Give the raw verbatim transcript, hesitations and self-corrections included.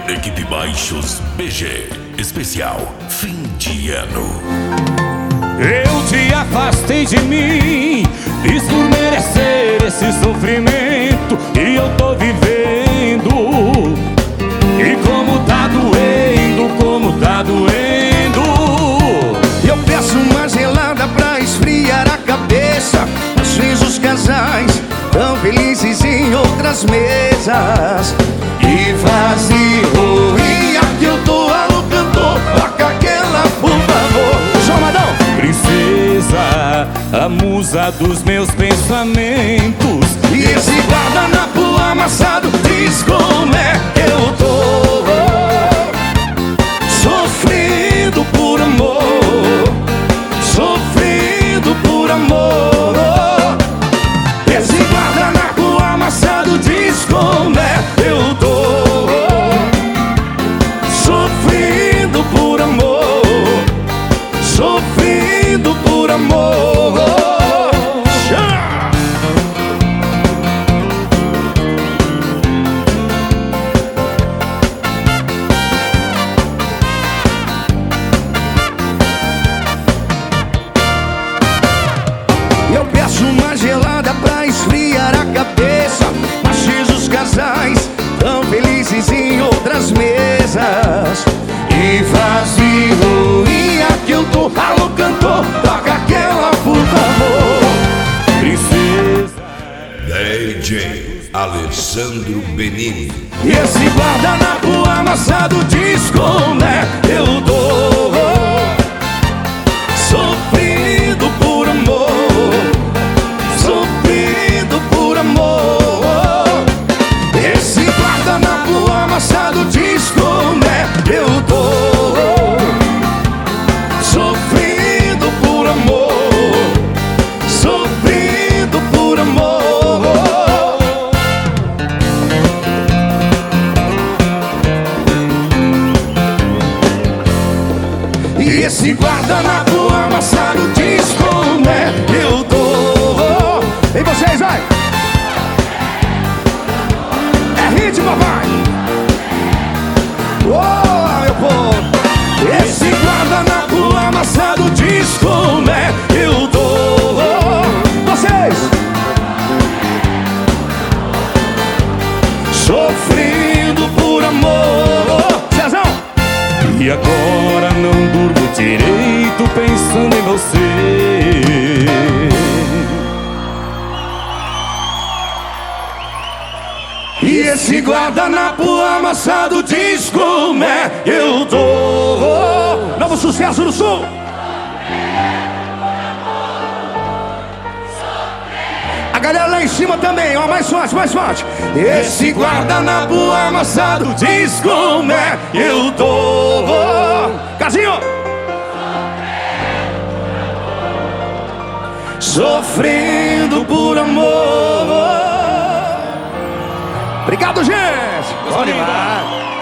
Equipe Baixos B G. Especial fim de ano. Eu te afastei de mim, fiz por merecer esse sofrimento e eu tô vivendo. E como tá doendo, como tá doendo. Eu peço uma gelada pra esfriar a cabeça. Às vezes os casais tão felizes em outras mesas. E vazio, e aqui eu tô alô cantor. Toca aquela, por favor. João Madão. Princesa, a musa dos meus pensamentos. E esse guardanapo amassado diz como é que eu tô. Sofrendo por amor, sofrendo por amor. Esse guardanapo amassado diz como é que eu tô. Sofrendo por amor, sofrendo por amor. Eu peço uma gelada pra esfriar a cabeça. Mas os casais tão felizes em outras mesas. E vazio, e aqui eu tô, alô cantor, toca aquela, por favor. Princesa, D J Alessandro Benini. E esse guardanapo amassado diz como é que eu tô. Sofrendo por amor, sofrendo por amor. Esse guardanapo amassado diz como é que eu tô. Sofrendo por amor, sofrendo por amor. E esse guardanapo amassado diz como é que eu tô. E vocês, vai! É ritmo, papai! Oh, meu povo! Esse guardanapo amassado diz como é que eu tô. Vocês! Sofrendo por amor. Cezão! e agora não durmo direito pensando em você. E esse guardanapo amassado diz como é que eu tô. Novo sucesso do Sul. A galera lá em cima também, ó, mais forte, mais forte. Esse guardanapo amassado diz como é que eu tô. Casinho. Sofrendo por amor. Obrigado, gente. Bom demais.